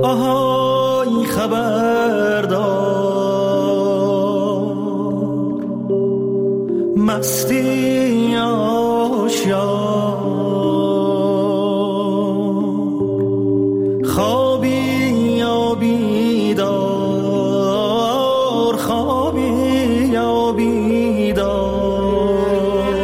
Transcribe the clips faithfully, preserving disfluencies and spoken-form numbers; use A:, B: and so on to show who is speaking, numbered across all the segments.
A: آهای خبردار مستی آشیار خوابی یا بیدار خوابی یا بیدار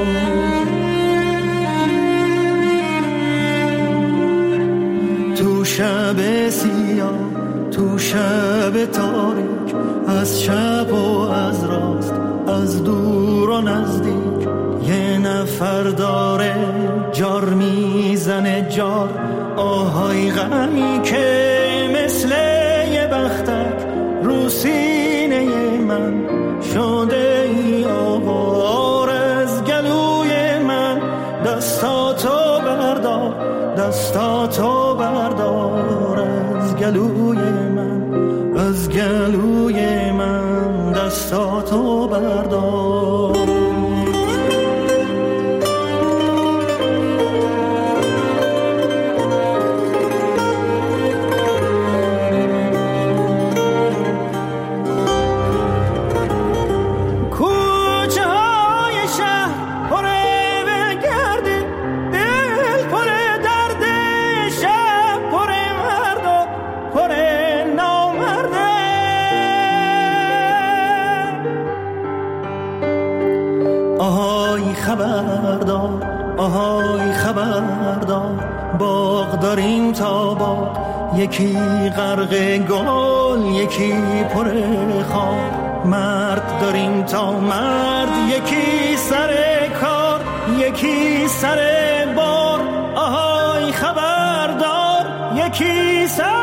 A: تو شب سیاه تو شب تاریک از چپ و از راست از دور و نزدیک یه نفر داره جار میزنه جار آهای غمی که مثل یه بختک رو سینه من شده ای آوار از گلوی من دستاتو بردار دستاتو بردار از گلوی من از گلوی من دستاتو بردار خبردار آهای خبردار باغ داریم تا باغ یکی غرق گل یکی پر خار مرد داریم تا مرد یکی سر کار یکی سر بار آهای خبردار یکی سر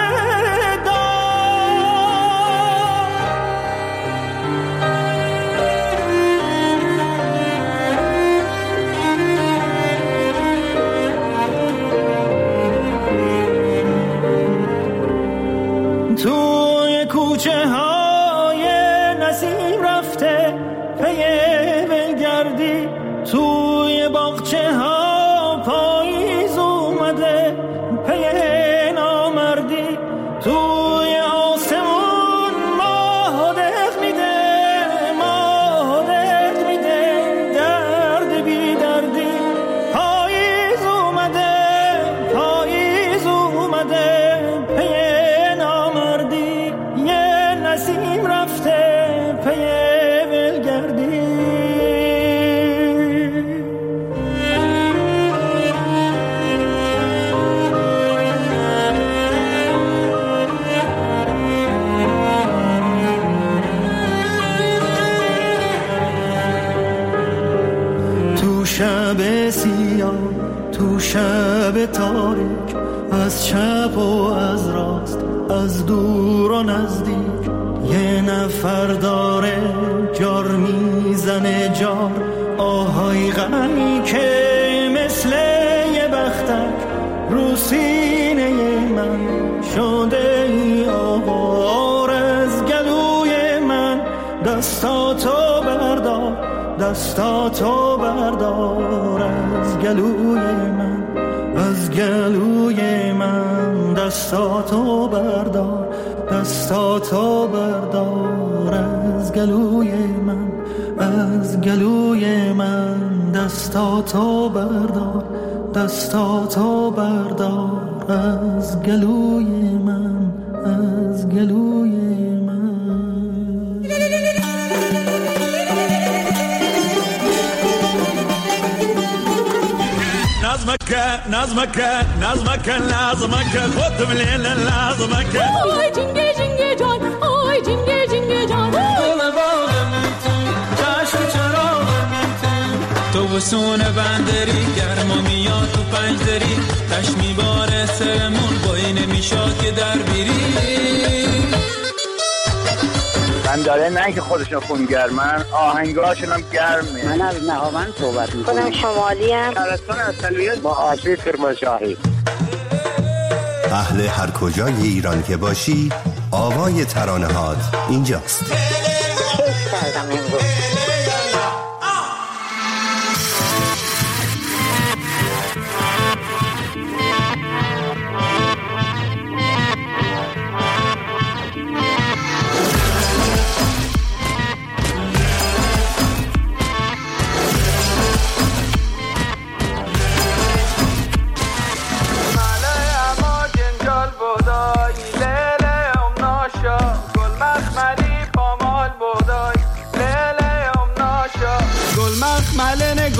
A: توی کوچه های نسیم رفته پی ولگردی توی باغچه ها پاییز اومده پی نامردی توی آسمون ماه دق میده ماه دق میده درد بی دردی پاییز اومده پاییز اومده پی نسیم رفته پی ولگردی تو شب سیاه تو شب تاریک از چپ و از راست از دور و نزدیک یه نفر داره جار میزنه جار آهای غمی که مثل یه بختک رو سینه من شده ای آوار از گلوی من دستاتو بردار دستاتو بردار از گلوی من از گلوی من دستاتو بردار دستاتو بردار از گلوی من از گلوی من دستاتو بردار دستاتو بردار از گلوی من از گلوی من
B: نظمك نظمك نظمك لازمك خد من لازمك
C: آی جنگه جنگه جان آی جنگه جنگه جان
D: گل باغم تو جشن چراغم تو بسون بندری گرما میاد تو پنجدری تش میباره سرمون بایی نمیشاد که در بیری
E: من داره نه که خودشون خونگرمن آهنگاشون هم گرمه.
F: من از نهاوند صحبت میکنم.
G: خودم شمالی هم
E: شهرستان اصلیت با آشی کرمانشاهی.
H: اهل هر کجای ایران که باشی آوای ترانه‌هات اینجاست.
G: کیف کردم امروز.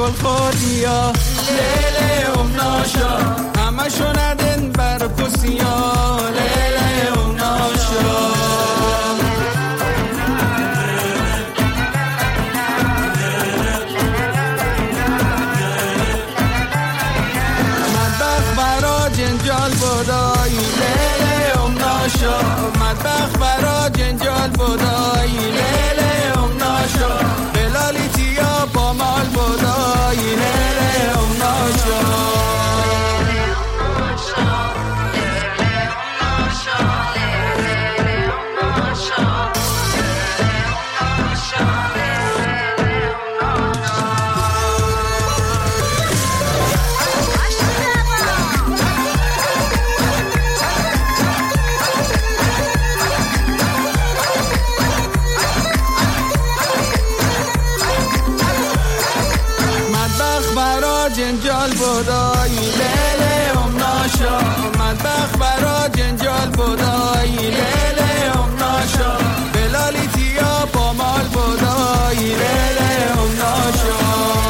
D: گل خودیا لیله ام ناشا همه شوندن بر پسیا لیله ام ناشا مدبخ برا جنجال بودای لیله ام ناشا مدبخ برا جنجال بودای لیله ام ناشا بلالی تیا با مال بودای لیله ام ناشا جنجال بودای لیله ام ناشا مدبخ برا جنجال بودای لیله ام ناشا بلالی تیا با مال بودای لیله ام ناشا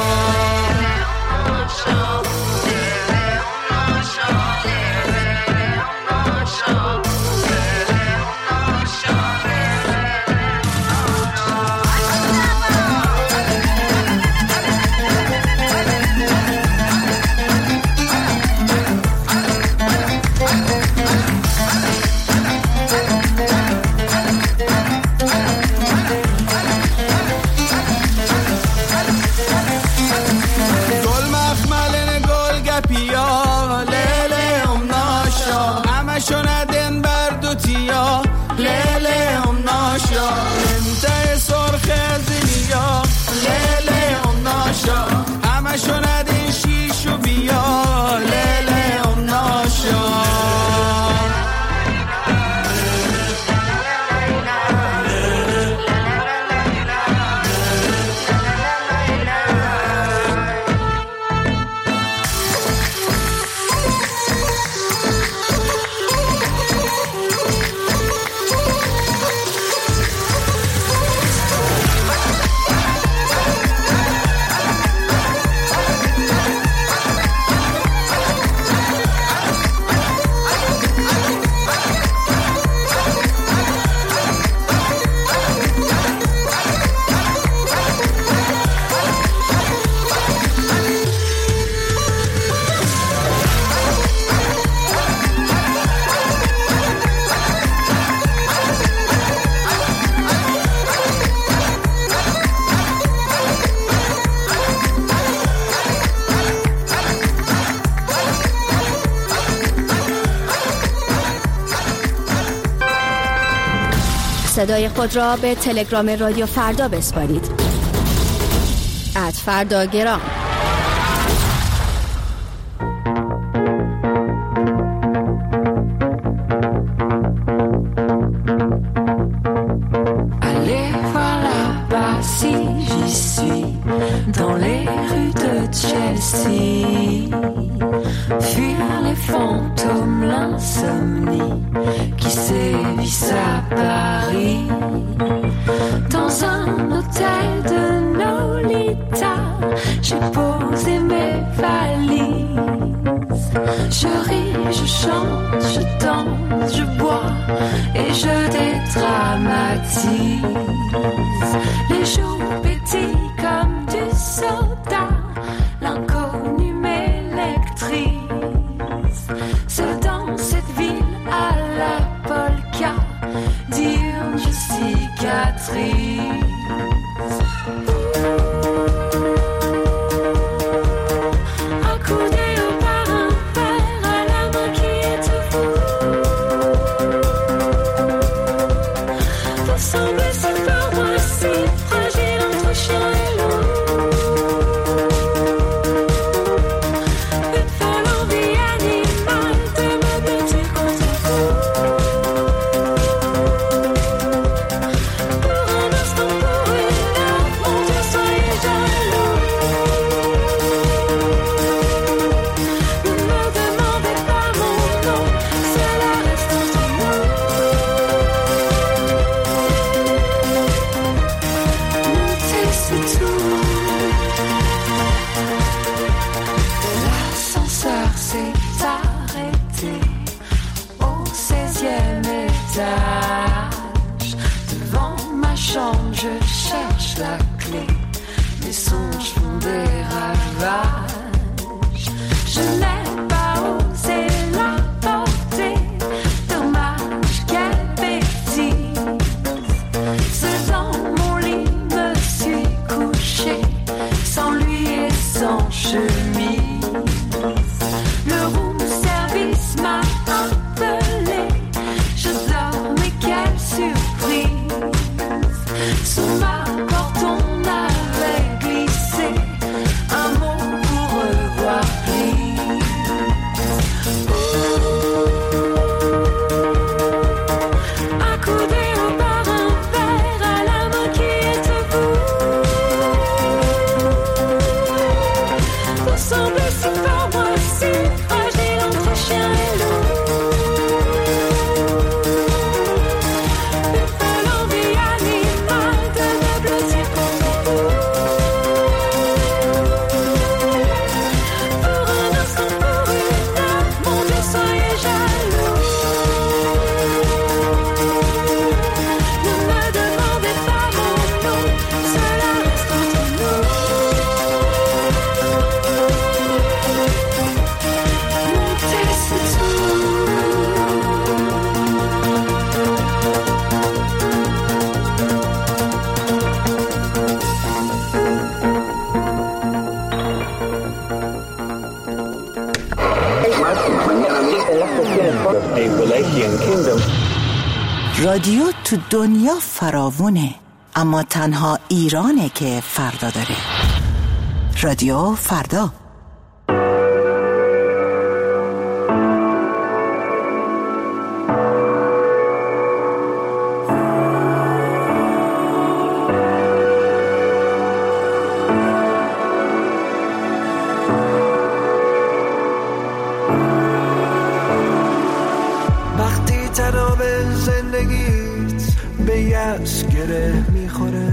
D: شوندن بر دو تیا لیله ام ناشا انتای سرخ زلیا لیله ام ناشا همه شوندن شیش و بیا لیله ام ناشا
I: صدای خود را به تلگرام رادیو فردا بسپارید. ات فردا گرام.
J: Allez voir là-bas si j'y suis, dans les rues de Chelsea, fuir les fantômes, l'insomnie qui sévissent à Paris. Dans un hôtel de Nolita, j'ai posé mes valises. Je ris, je chante, je danse, je bois et je dédramatise. Les jours pétillent comme du soda, l'inconnu m'électrise. Seul dans cette ville à la polka, diurne je cicatrise. Accoudé au parrain, père à la main qui étouffe. Vous semblez si fort, moi si fragile entre chien et loup. Une folle envie animale de me battre contre vous. Pour un instant étage. Devant ma chambre, je cherche la clé. Mes songes font des ravages. Je n'ai pas osé la porter. Dommage qu'elle bêtise. Seul dans mon lit me suis couché, sans lui et sans chemise. Le room service m'a appelé. Je dors, mais quelle surprise. Sous ma porte on avait glissé un mot pour revoir please. Accoudé au bar, un verre à la main qui est vous. Vous semblez si fort, moi si fragile entre chien et loup. Une folle envie animale de me blottir contre vous. Pour un instant, pour une heure, mon Dieu, soyez jaloux. Ne me demandez pas mon nom, cela reste entre nous. Monter, c'est tout.
F: رادیو تو دنیا فراوونه، اما تنها ایرانه که فردا داره. رادیو فردا.
A: وقتی تناب زندگیت به یأس گره میخوره،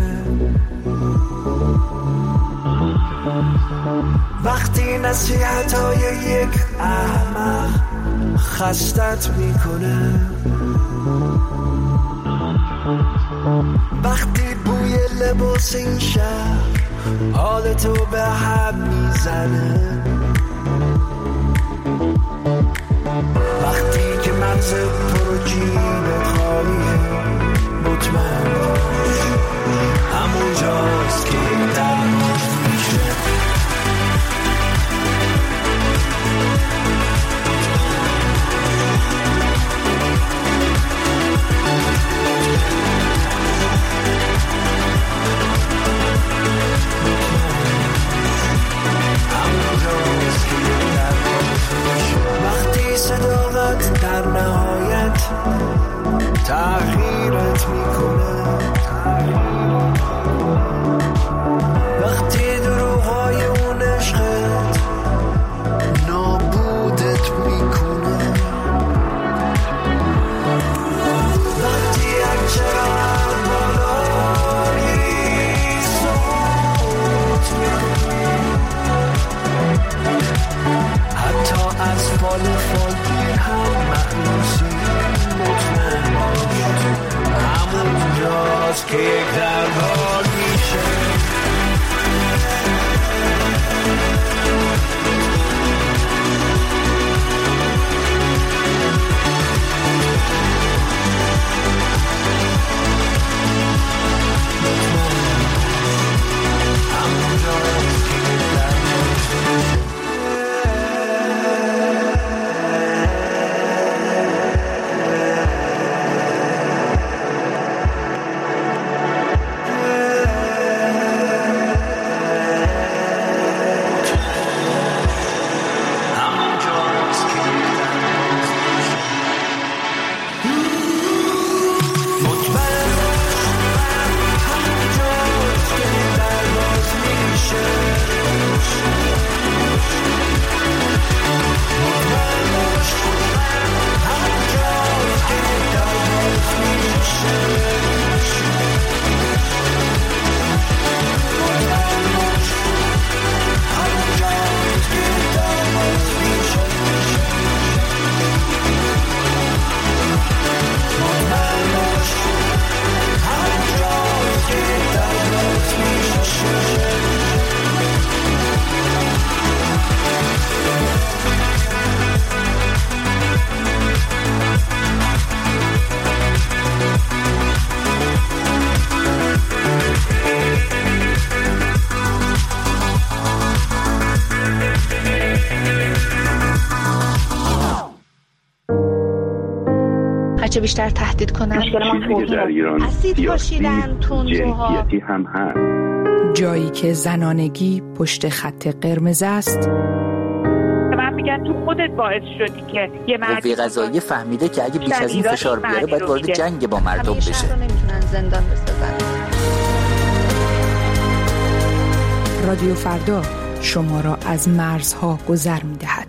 A: وقتی نصیحتای یک احمق خستت میکنه، وقتی بوی لباس این شهر حالتو به هم میزنه، وقتی که مغز تو رو جیبت خالیه، مطمئن باش همون جاست که درماش میشه. وقتی صداقت در نهایت تغییرت میکنه،
K: هرچه بیشتر تهدید کنن.
E: مشکل در ایران
K: اسید پاشیدن، تندروها
E: هم هست.
L: جایی که زنانگی پشت خط قرمز است.
M: من میگن تو خودت باعث شدی که یه مردی
N: قوه قضاییه فهمیده که اگه بیش از این فشار بیاره باید وارد جنگ با مردم بشه.
K: همیشه نمیتونن زندان بسازن.
L: رادیو فردا شما را از مرزها گذر می‌دهد.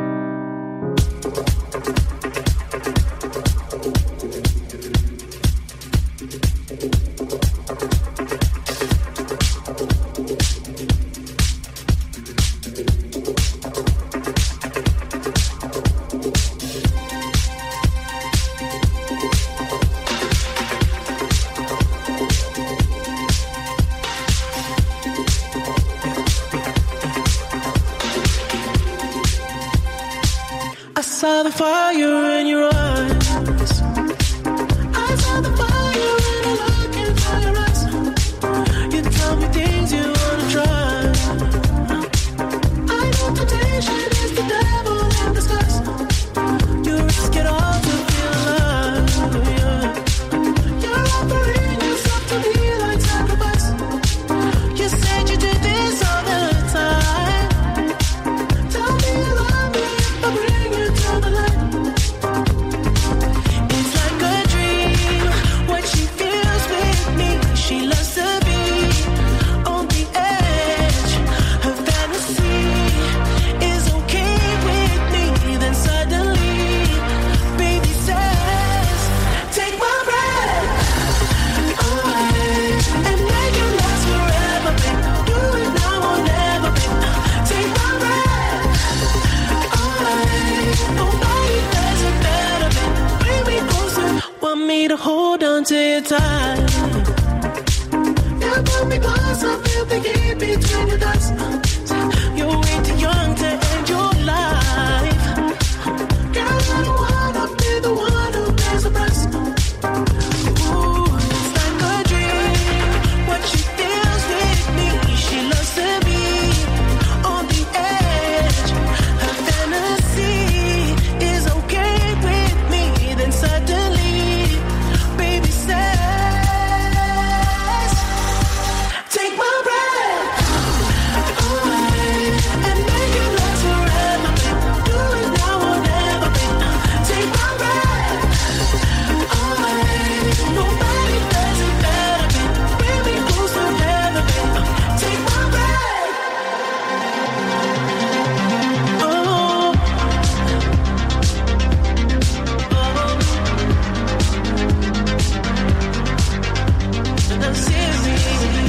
A: saw the fire in your eyes. I saw the fire in the look into your eyes. You tell me things you wanna try. I know temptation is the devil in disguise. You risk it all to feel alive. Yeah. You're offering yourself to be like sacrifice. You said you did this all the time. Tell me you love me if I bring you to the light. It's like a dream when she feels with me. She loves to be on the edge. Her fantasy is okay with me. Then suddenly, baby says, take my breath away and make it last forever, babe. Do it now or never, babe. Take my breath away. Nobody does it better, babe. Bring me closer. Want me to hold on to you tight. Yeah, put me close. I feel the heat between your thighs. You're way too young to end your life. Girl, I don't wanna be the one who pays the price. Ooh, it's like a dream when she feels with me. She loves to be on the edge. Her fantasy is okay with me. Then suddenly, baby says, take my breath away and make it last forever, babe. Do it now or never, babe. Take my breath away. Nobody does it better, babe. Bring me closer, never, babe. Take my breath. Oh, oh, and I'm serious.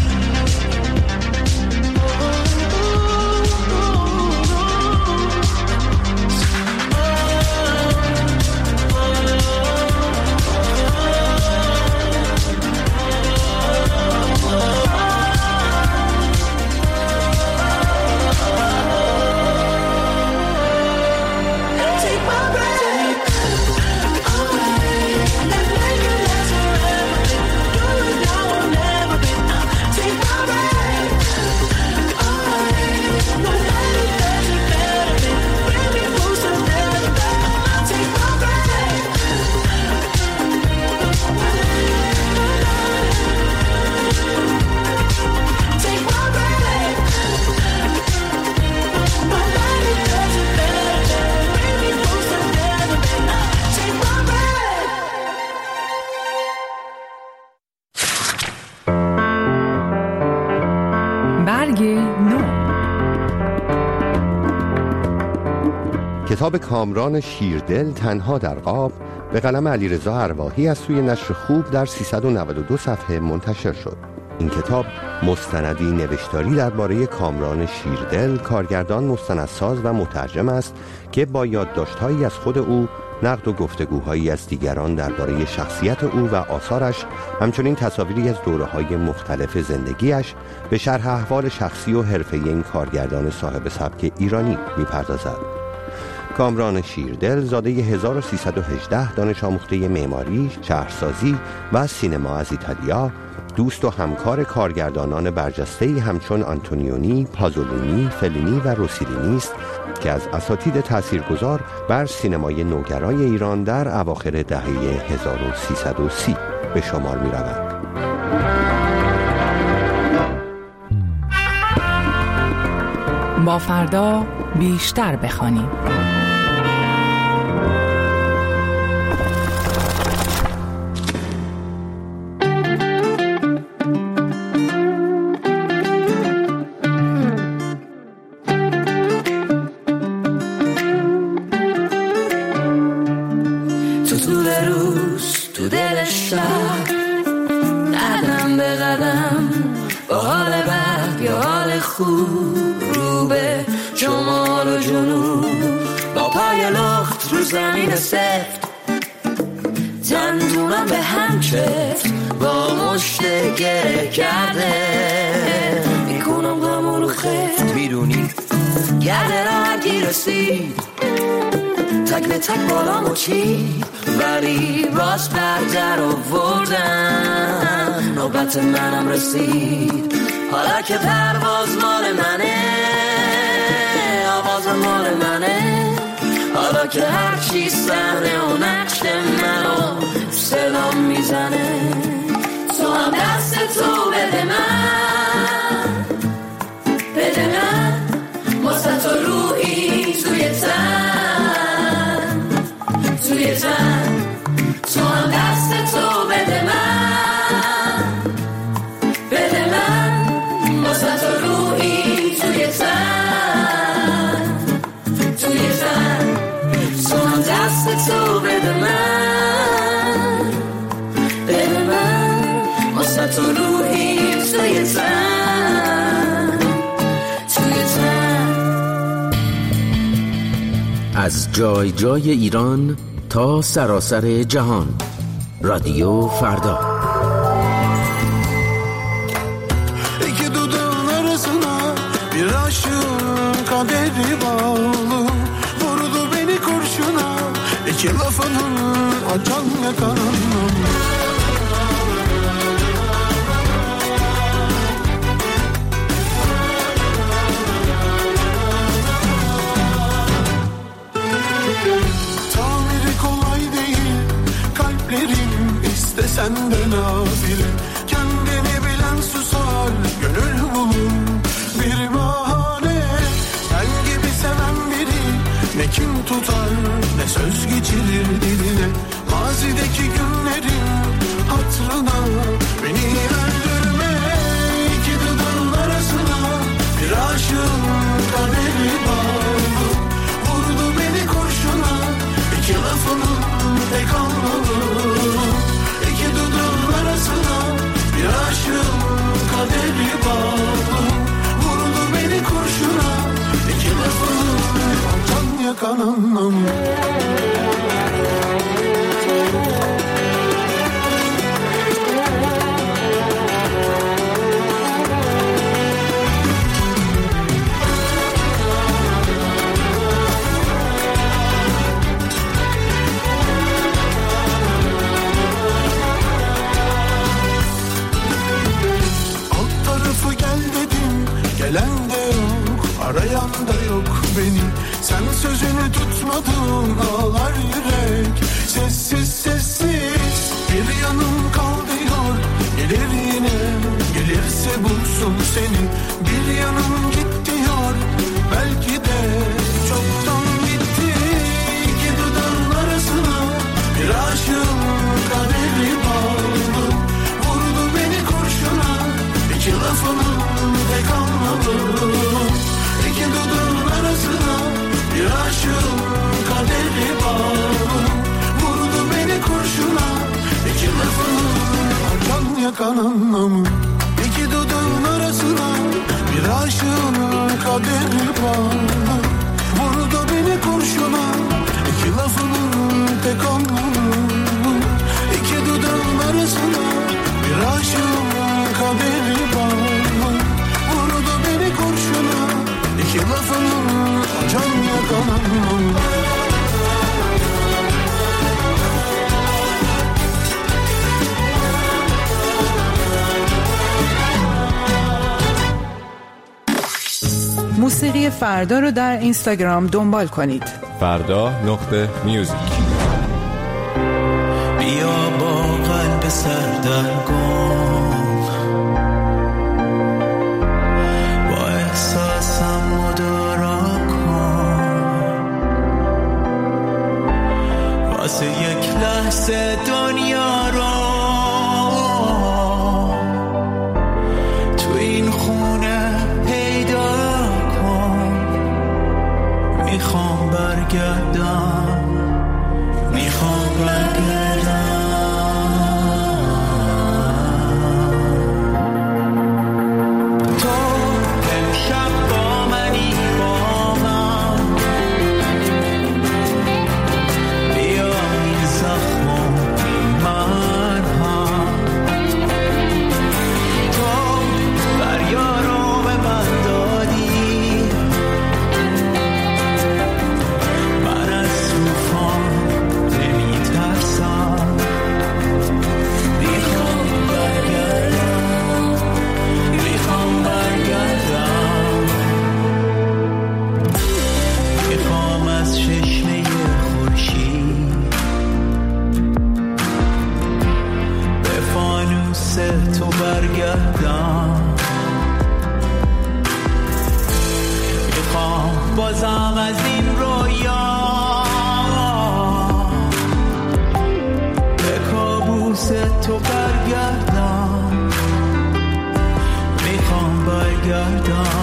A: Take my breath away and make it last forever, babe. Do it now or never, babe. Take my breath away. Nobody does it better, babe. Bring me closer, never, babe. Take my breath. Take my breath. Nobody does it better, babe. Bring me closer, never, babe. Take my breath.
L: برگ نو.
H: کتاب کامران شیردل تنها در قاب به قلم علیرضا ارواحی از سوی نشر خوب در سیصد و نود و دو صفحه منتشر شد. این کتاب مستندی نوشتاری درباره کامران شیردل، کارگردان، مستندساز و مترجم است که با یادداشت‌هایی از خود او، نقد و گفتگوهایی از دیگران درباره شخصیت او و آثارش، همچنین تصاویری از دوره‌های مختلف زندگیش، به شرح احوال شخصی و حرفه‌ای این کارگردان صاحب سبک ایرانی می‌پردازد. کامران شیردل زاده هزار و سیصد و هجده، دانش آموخته معماری، شهرسازی و سینما از ایتالیا، دوست و همکار کارگردانان برجسته‌ای همچون آنتونیونی، پازولینی، فلینی و روسیلینی است که از اساتید تاثیرگذار بر سینمای نوگرای ایران در اواخر دهه هزار و سیصد و سی به شمار می رود.
L: با فردا بیشتر بخوانیم.
J: تو طول روز تو دل شهر قدم به قدم با حال بد یا حال خوب رو به شمال و جنوب با پای لخت رو زمین سفت دندونم به هم چفت با مشت گره کرده میکنم غم رو خفت میدونی گرده را هرگی رسید تک به تک بالامو چید ولی باز بردر آوردن نوبت منم رسید حالا که پرواز مال منه آواز مال منه حالا که هرچی صحنه و نقش منو صدام میزنه تو هم دست تو بده من بده من واسه تو روحی توی تن توی تن تو هم دست تو بده من بده من واسه تو روحی توی تن توی تن تو هم دست تو بده من بده من واسه تو روحی توی تن توی تن
O: از جای جای ایران تا سراسر جهان رادیو فردا
P: İki dudağın arasına bir aşığın kaderi bağlı vurdu beni kurşuna iki lafının acan yakanına sen de nafile kendini bilen susar gönül bulur bir bahane sen gibi seven biri ne kim tutar ne söz geçirir diline mazideki günlerin hatırına beni öldürme iki dudağın arasına bir aşığın kaderi bağlı vurdu beni kurşuna iki lafının tek anlamı bir aşığın kaderi bağlı vurdu beni kurşuna iki lafını can yakan anlamı gelen de yok, arayan da yok beni. Sen sözünü tutmadın, ağlar yürek. Sessiz sessiz bir yanım kal diyor. Gelir yine, gelirse bulsun seni. Bir yanım git diyor, belki de çoktan gitti. İki dudağın arasına bir aşığın kaderi bağlı. Vurdu beni kurşuna, iki lafının tek anlamı. İki dudağın arasına bir aşığın kaderi bağlı. Vurdu beni kurşuna iki lafının can yakan anlamı. İki dudağın arasına bir aşığın kaderi bağlı. Vurdu beni kurşuna iki lafının tek anlamı. İki dudağın arasına bir aşığın kaderi bağlı. Vurdu beni kurşuna iki lafının can yakan anlamı.
L: موسیقی فردا رو در اینستاگرام دنبال کنید.
Q: فردا نقطه میوزیک.
R: بیا با قلب سردرگم با احساسم مدارا کن، واسه یک لحظه دنیا رو تو این خونه پیدا کن. میخوام برگردم، میخوام برگردم. تو امشب با منی، با من بیا این زخمو من هم. تو فریارو به من دادی، من از طوفان نمیترسم. میخوام برگردم، میخوام برگردم. میخوام از چشمه خورشید به فانوس تو برگردم. میخوام بازم از این رویا به کابوس تو برگردم. میخوام برگردم.